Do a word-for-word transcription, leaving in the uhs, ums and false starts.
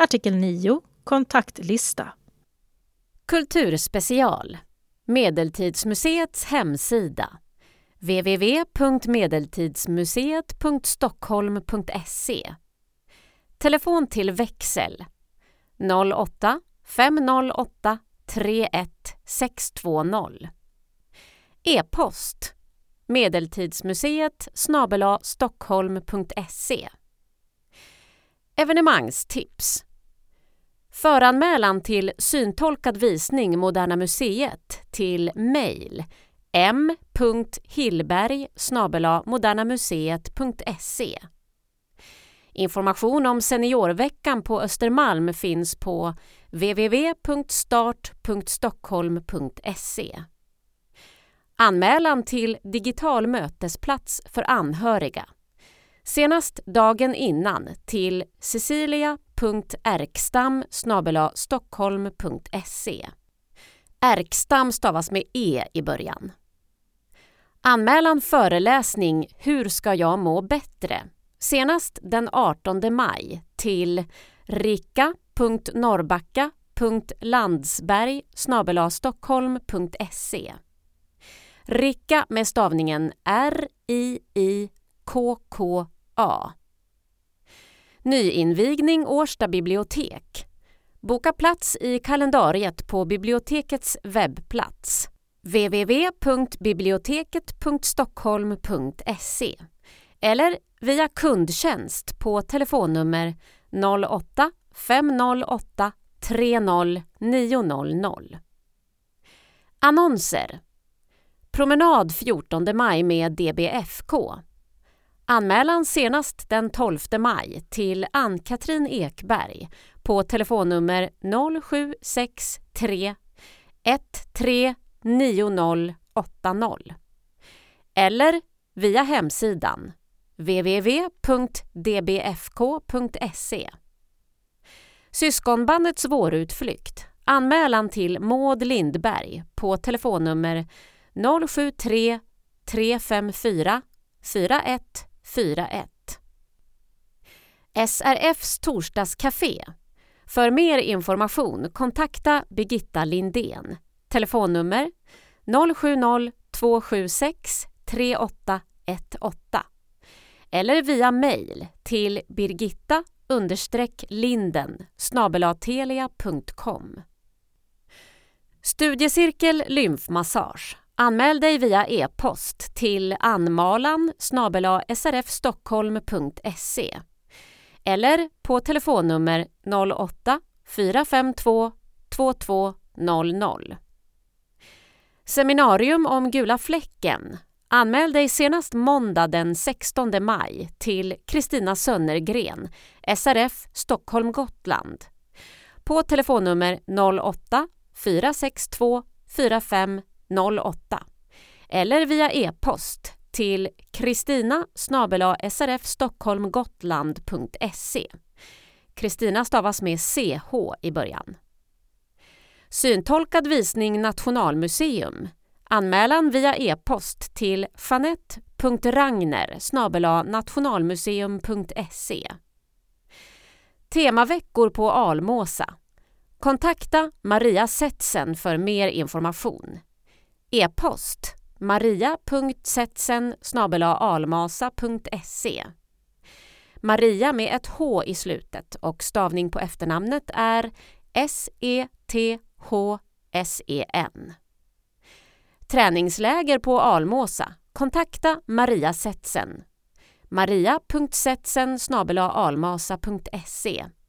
Artikel nio. Kontaktlista. Kulturspecial. Medeltidsmuseets hemsida. w w w punkt medeltidsmuseet punkt stockholm punkt se. Telefon till växel noll åtta fem noll åtta tre ett sex två noll. E-post medeltidsmuseet snabel-a stockholm punkt se. Evenemangstips. Föranmälan till syntolkad visning Moderna Museet till mejl m punkt hillberg snabel-a modernamuseet punkt se. Information om seniorveckan på Östermalm finns på w w w punkt start punkt stockholm punkt se. Anmälan till digital mötesplats för anhöriga. Senast dagen innan till cecilia punkt erkstam snabel-a stockholm punkt se. Erkstam stavas med e i början. Anmälan föreläsning Hur ska jag må bättre? Senast den artonde maj till rika punkt norrbacka punkt landsberg snabel-a stockholm punkt se. Rika med stavningen R I I K K A. Nyinvigning Årsta bibliotek. Boka plats i kalendariet på bibliotekets webbplats w w w punkt biblioteket punkt stockholm punkt se eller via kundtjänst på telefonnummer noll åtta fem noll åtta tre noll nio noll noll. Annonser. Promenad fjortonde maj med D B F K. Anmälan senast den tolfte maj till Ann-Katrin Ekberg på telefonnummer noll sju sex tre ett tre nio noll åtta noll eller via hemsidan w w w punkt d b f k punkt se. Syskonbandets vårutflykt. Anmälan till Maud Lindberg på telefonnummer noll sju tre tre fem fyra fyra ett fyra ett. S R F:s torsdagscafé. För mer information kontakta Birgitta Lindén. Telefonnummer noll sju noll två sju sex tre åtta ett åtta eller via mejl till birgitta understreck linden snabel-a telia punkt com. Studiecirkel lymfmassage. Anmäl dig via e-post till anmalan snabel-a srfstockholm punkt se eller på telefonnummer noll åtta fyra fem två två två noll noll. Seminarium om gula fläcken. Anmäl dig senast måndag den sextonde maj till Kristina Sönnergren, S R F Stockholm Gotland. På telefonnummer noll åtta fyra sex två fyra fem noll åtta eller via e-post till kristina snabel-a srfstockholmgotland punkt se. Kristina stavas med C H i början. Syntolkad visning Nationalmuseum. Anmälan via e-post till jeanette punkt ragner snabel-a nationalmuseum punkt se. Temaveckor på Almåsa. Kontakta Maria Setsen för mer information. E-post maria punkt setsen snabel-a almasa punkt se. Maria med ett H i slutet och stavning på efternamnet är S E T H S E N. Träningsläger på Almåsa. Kontakta Maria Setsen. maria punkt setsen snabel-a almasa punkt se